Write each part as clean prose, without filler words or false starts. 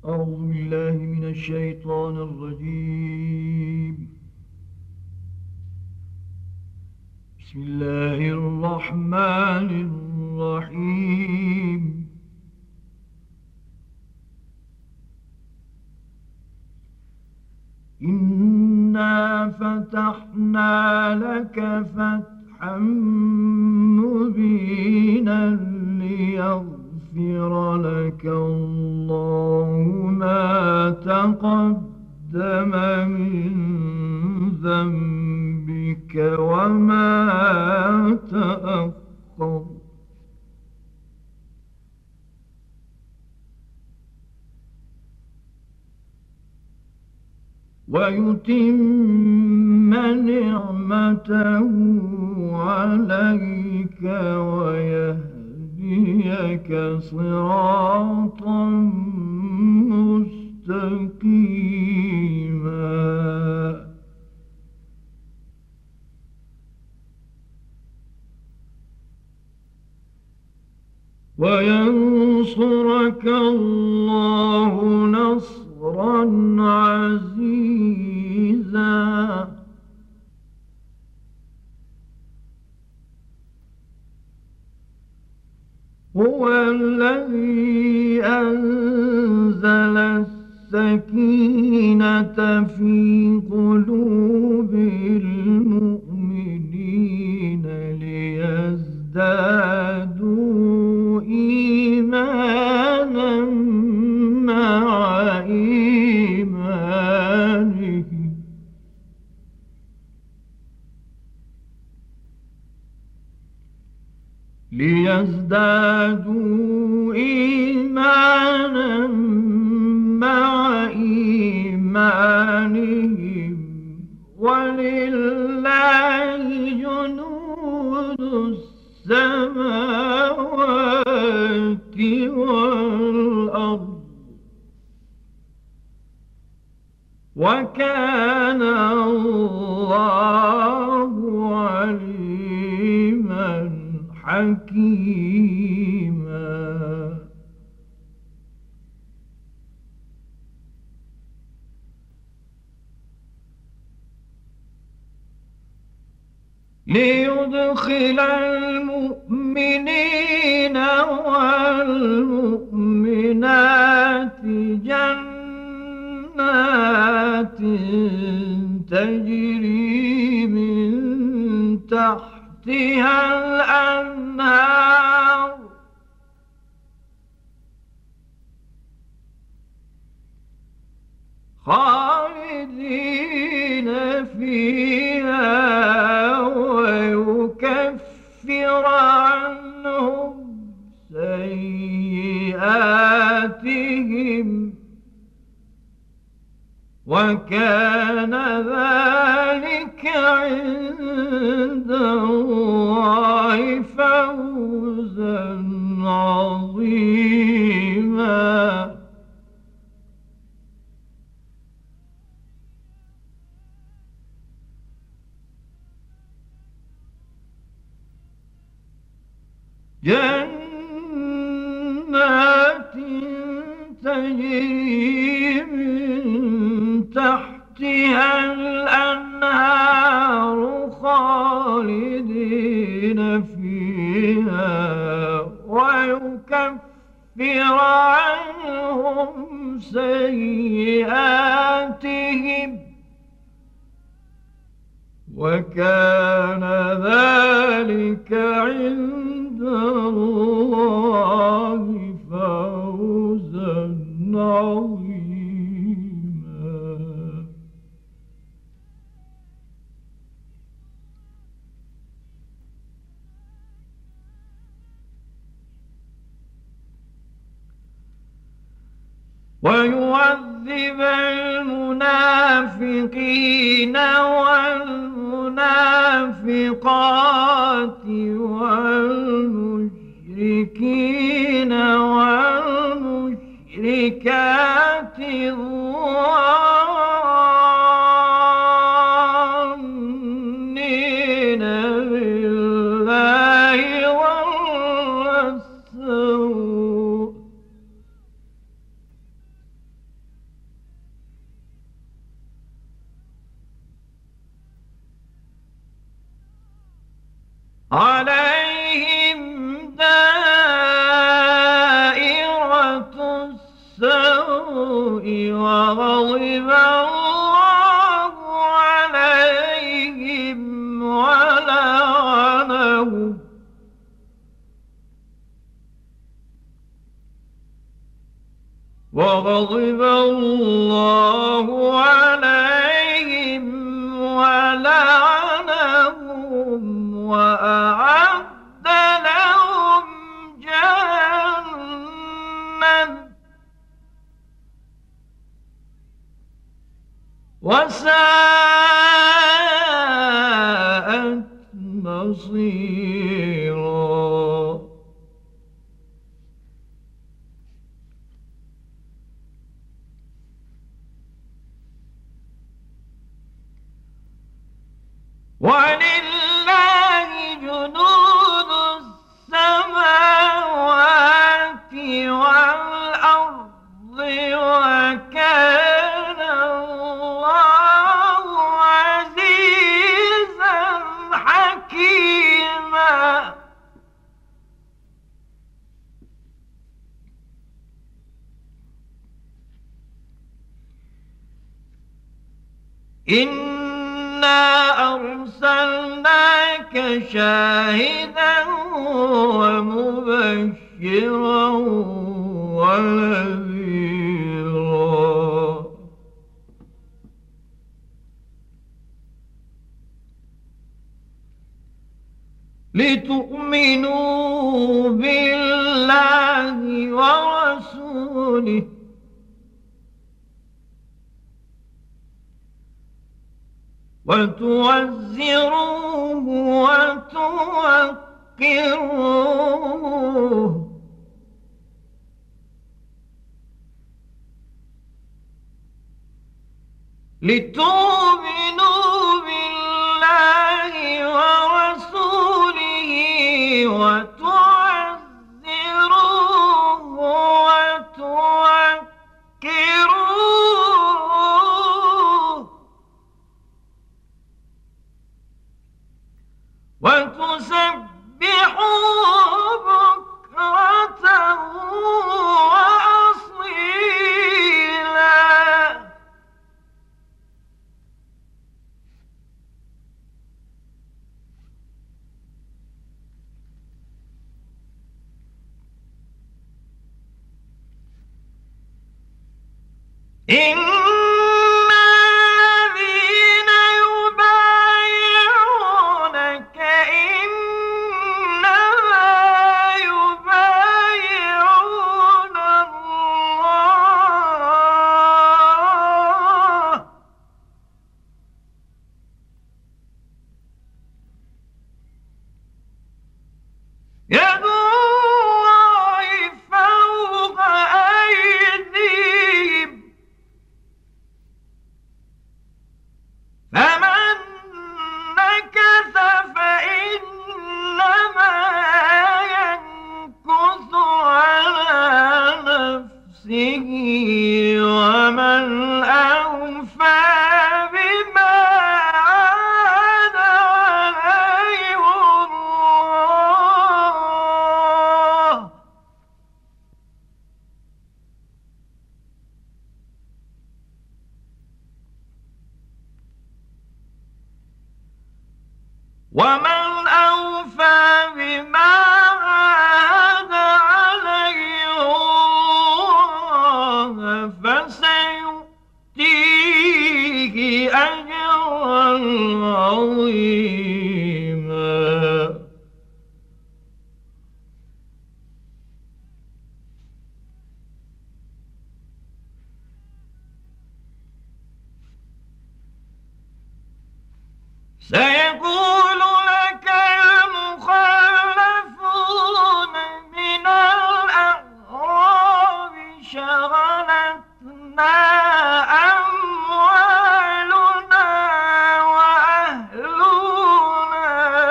أعوذ بالله من الشيطان الرجيم. بسم الله الرحمن الرحيم. إنا فتحنا لك فتحا مبينا ليغفر لك الله ما تقدم من ذنبك وما تأخر ويتم نعمته عليك ويهديك صراطا مستقيما وينصرك الله نصرا عزيزا هو الذي أنزل السكينة في قلوب المؤمنين ليزدادوا إيمانا مع إيمانهم ولله جنود السماوات والأرض وكان الله عليما حكيما ليدخل المؤمنين والمؤمنات جنات تجري من تحتها الأنهار خالدين فيها ويكفر عنهم سيئاتهم وكان ذلك عند الله فوزا عظيما جنات تجري من تحتها الأنهار خالدين فيها ويكفر عنهم سيئاتهم وكان ذلك عند الله فوزا عظيما ويعذب المنافقين والمنافقات والمشركين والمشركات الظانين بالله والرسول عليهم دائرة السوء وغضب الله عليهم ولعنهم وأعد لهم جهنم وساءت مصيرا. ولله جنود السماوات والأرض وكان الله عزيزا حكيما. إنا أرسلناك شاهدا ومبشرا ونذيرا لتؤمنوا بالله ورسوله وتوزروه وتوقروه لتؤمنوا بالله ورسوله وتعزروه وتوقروه وتسبحوه بكرة وأصيلا. إن الذين يبايعونك إنما يبايعون الله يد الله فوق أيديهم فمن نكث فإنما ينكث على نفسه ومن أوفى بما عاد عليه الله ومن أوفى بما عاهد عليه الله فسيؤتيه أجرا عظيما. سيقول لك المخلفون من الأعراب شغلتنا أموالنا وأهلنا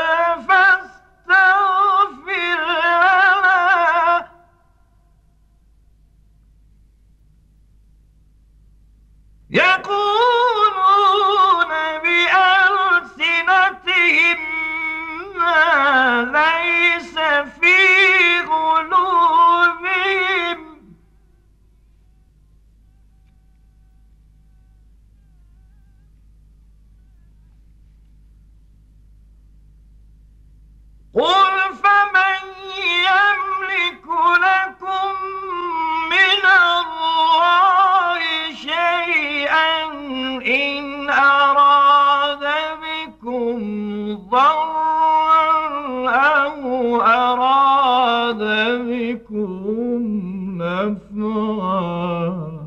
فاستغفر لنا يقولون بألسنتهم ما ليس في قلوبهم فبشرهم بمغفرة وأجر عظيم. إن الذين يبايعونك إنما يبايعون الله يد الله فوق أيديهم فمن نكث فإنما ينكث على نفسه ومن أوفى بما عاهد عليه الله فسيؤتيه أجرا عظيما. سيقول لك المخلفون من الأعراب شغلتنا أموالنا وأهلنا فاستغفر لنا نفعا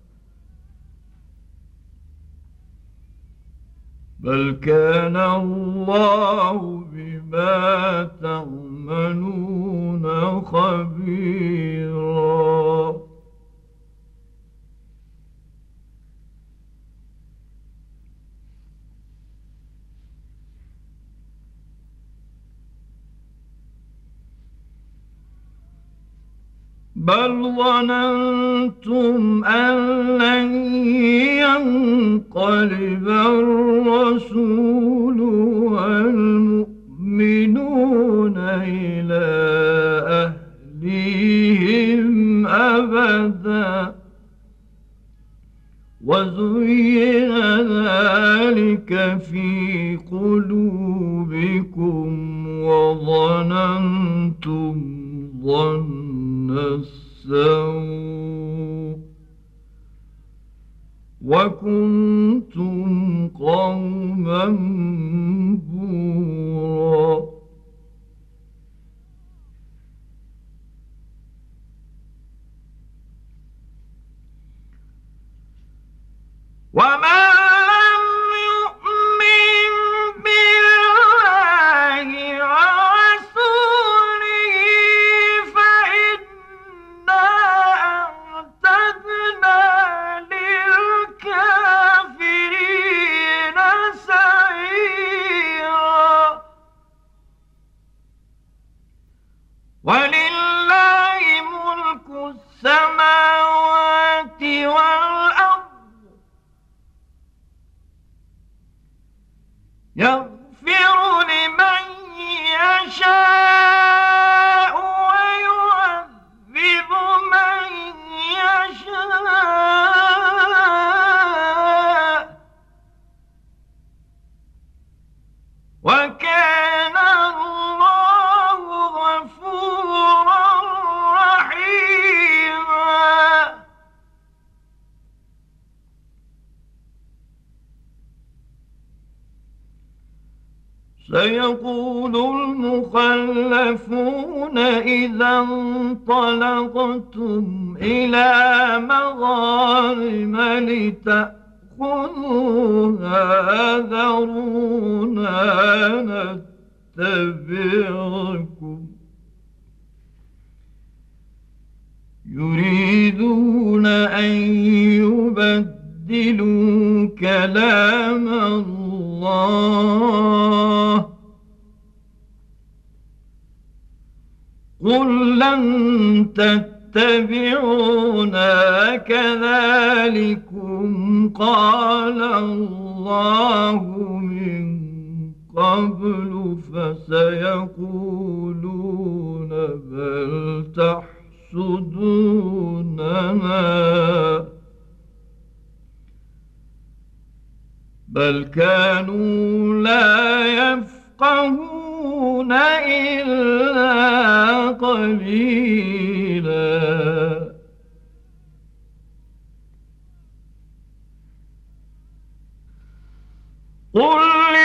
بل كان الله بما تعملون خبيرا بل ظننتم أن لن ينقلب الرسول والمؤمنون إلى أهليهم أبدا وزين ذلك في قلوبكم وظننتم ظن السوء وكنتم قوما بورا وما لم يؤمن بالله ورسوله فإنا أعتدنا للكافرين سعيرا ولله ملك السماوات والأرض يغفر لمن يشاء ويعذب من يشاء وكان الله غفورا رحيما سيقول المخلفون إذا انطلقتم إلى مغانم لتأخذوها ذرونا نتبعكم يريدون أن يبدلوا كلام الله قل لن تتبعونا كذلكم قال الله من قبل فسيقولون بل تحسدوننا بل كانوا لا يفقهون إلا قليلا قل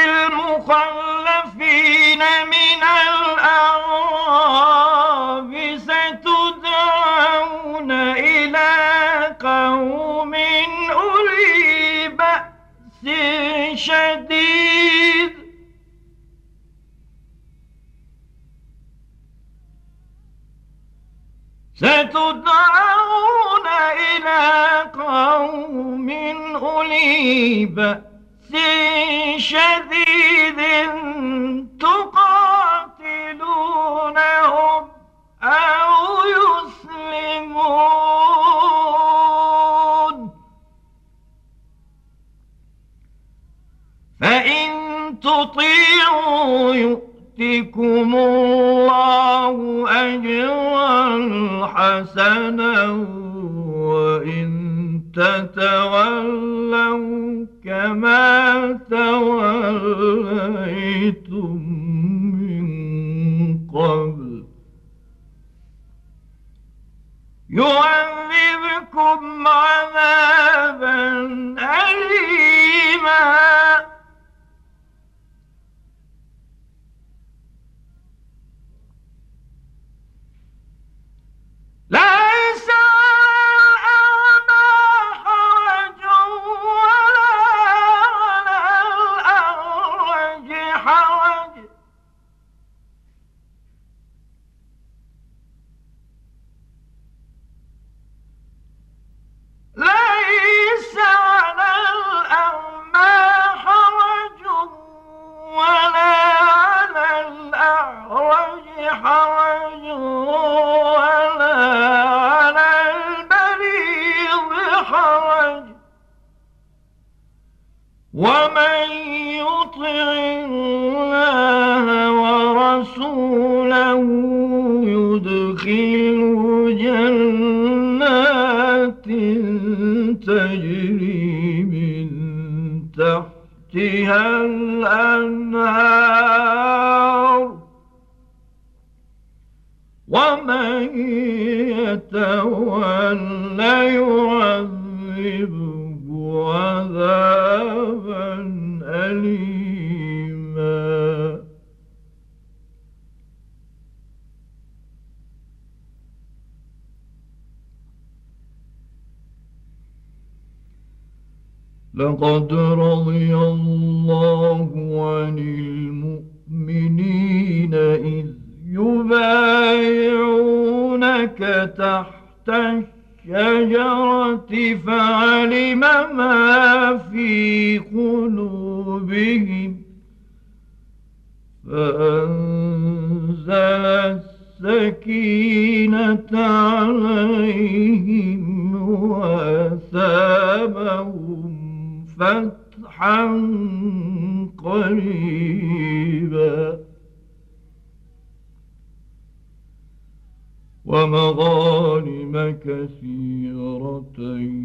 للمخلفين من الأعراب ستدعون إلى قوم أولي بأس شديد ستدعون إلى قوم أولي بأس شديد تقاتلونهم أو يسلمون فإن تطيعوا يؤتكم الله أجرا حسنا وإن تتولوا كما توليتم من قبل يعذبكم عذابا أليما ليس جنات تجري من تحتها الأنهار ومن يتولى يعذبه عذابا أليما لقد رضي الله عن المؤمنين إذ يبايعونك تحت الشجرة فعلم ما في قلوبهم فأنزل السكينة عليهم وأثابهم فتحا قريبا ومغانم كثيرة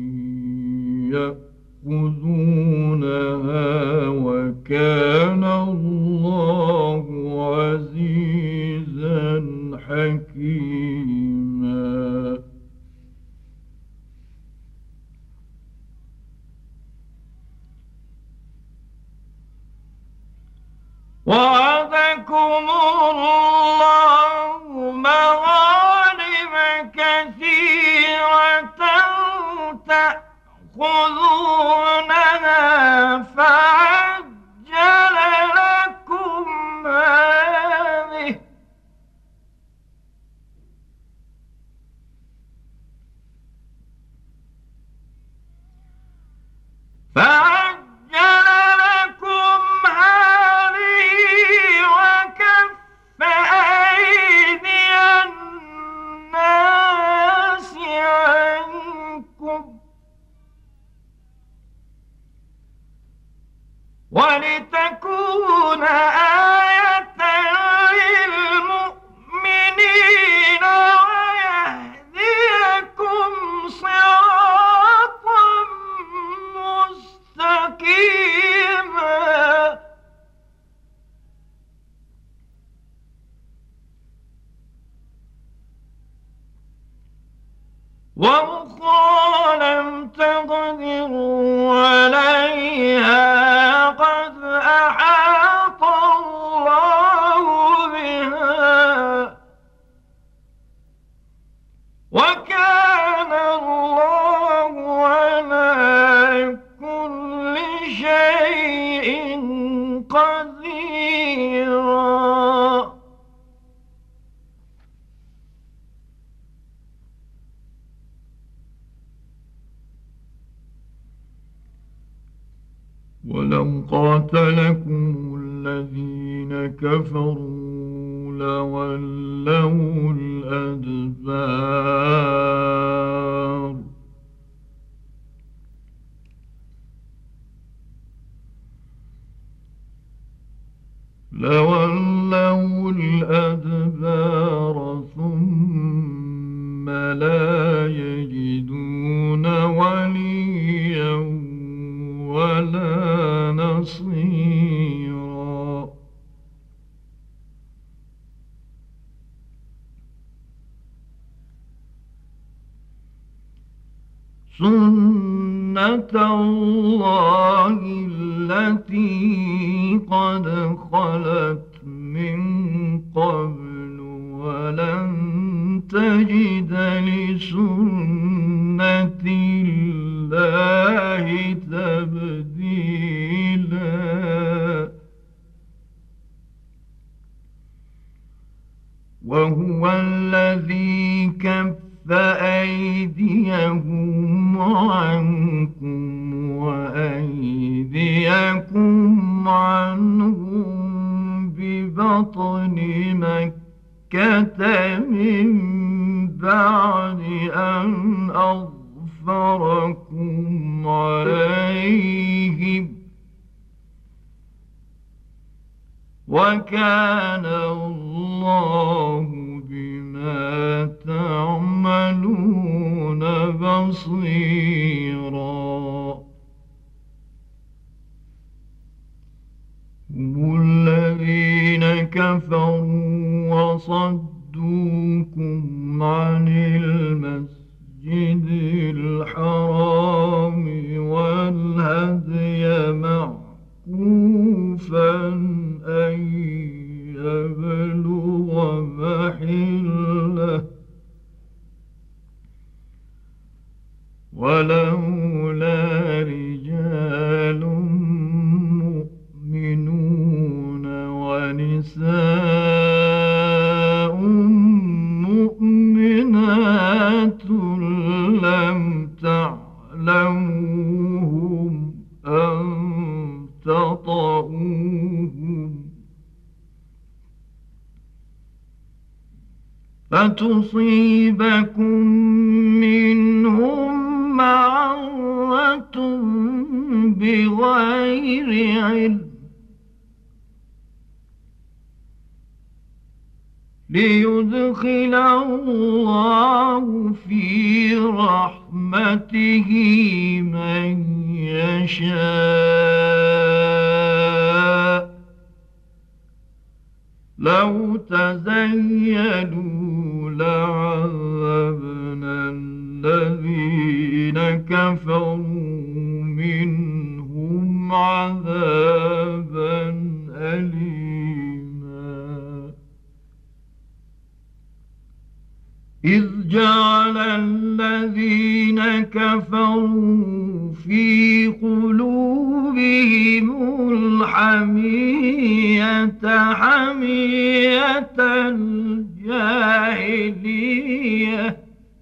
يأخذونها وكان الله عزيزا حكيما وعدكم الله مغانم كثيرة تأخذونها فعجل لكم هذه وكف أيدي الناس عنكم ولتكون آية للمؤمنين ويهديكم صراطا مستقيما وأخرى لم تقدروا عليها قد أحاط الله بها وكان الله على كل شيء قديرا ولو قاتلكم الذين كفروا لولوا الأدبار ثم لا يجدون وليا ولا نصيرا سنة الله التي قد خلت من قبل ولن تجد لسنة الله تبديلا وهو الذي كف أيديهم عنكم وأيديكم عنهم ببطن مكة من بعد أن أظفركم عليهم وكان الله بما تعملون بصيرا. هم الذين كفروا وصدوكم عن المسجد الحرام والهدي معكوفا أن يبلغ محله ولولا رجال مؤمنون ونساء مؤمنات لم تعلموهم أن تطؤوهم فتصيبكم منهم معرة بغير علم ليدخل الله في رحمته من يشاء. لو تزيلوا لعذبنا الذين كفروا منهم عذابا أليما. إذ جعل الذين كفروا في قلوبهم الحمية حمية الجاهلية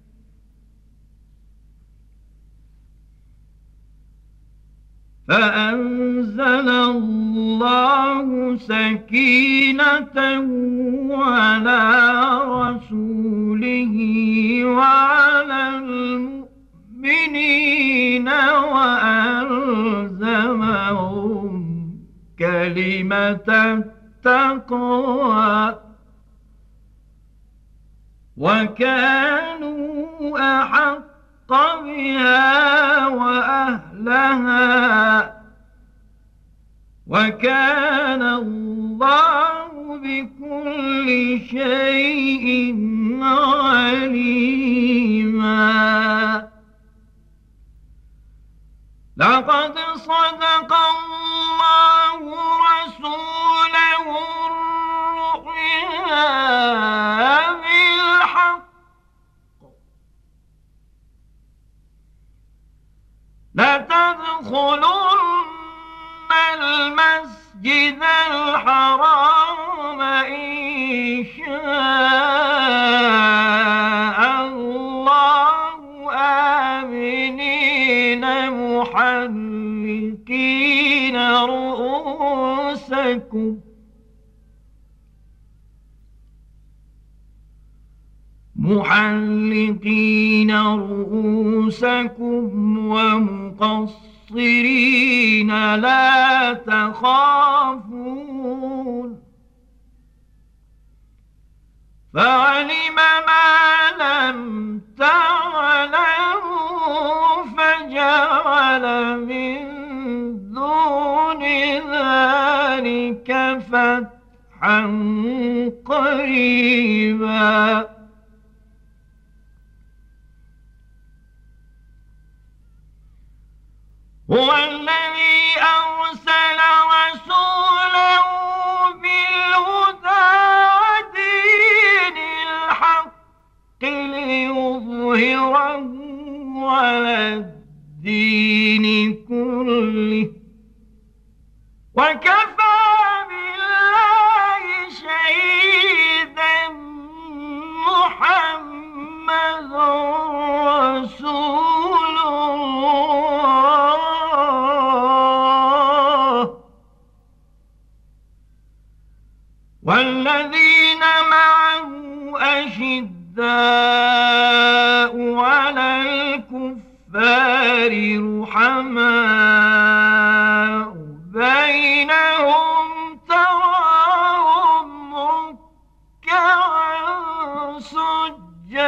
فأنزل الله سكينته على رسوله وعلى المؤمنين وألزمهم كلمة التقوى وكانوا أحق بها وأهلها وكان الله بكل شيء عليما. لقد صدق الله رسوله الرؤيا بالحق لتدخلن المسجد الحرام إن شاء الله آمنين محلقين رؤوسكم ومقصرين لا تخافون فعلم ما لم تعلموا فجعل من دون ذلك فتحا قريبا. هو الذي أرسل رسوله بالهدى ودين الحق ليظهره على الدين كله وكفى بالله شهيدا. محمد رسول الله والذين معه أشداء على الكفار رحماء بينهم تراهم ركعا سجدا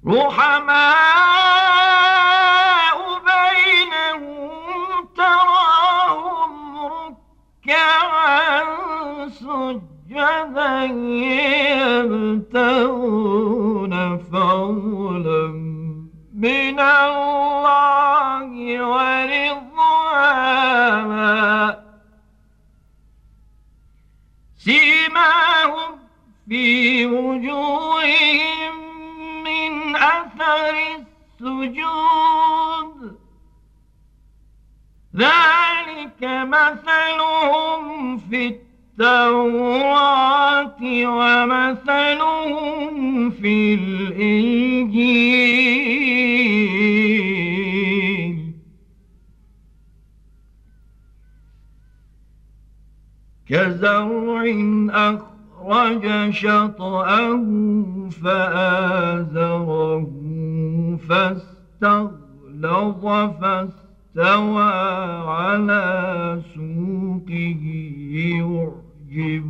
رحماء بينهم تراهم ركعا سجدا يبتغون فضلا من الله ورضوانا سيماهم في وجوههم من أثر السجود ذلك مثلهم في التوراة ومثلهم في الإنجيل كزرع أخرج شطأه فآزره فاستغلظ فاستوى على سوقه يعجب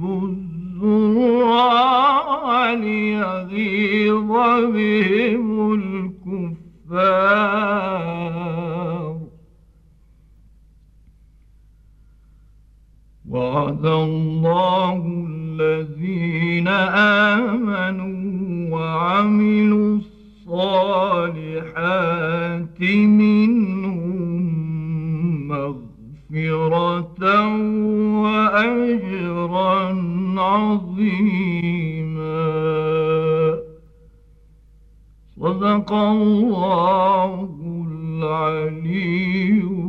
الزراع ليغيظ بهم الكفار وعد الله الذين آمنوا وعملوا الصالحات منهم مغفرة وأجرا عظيما. صدق الله العلي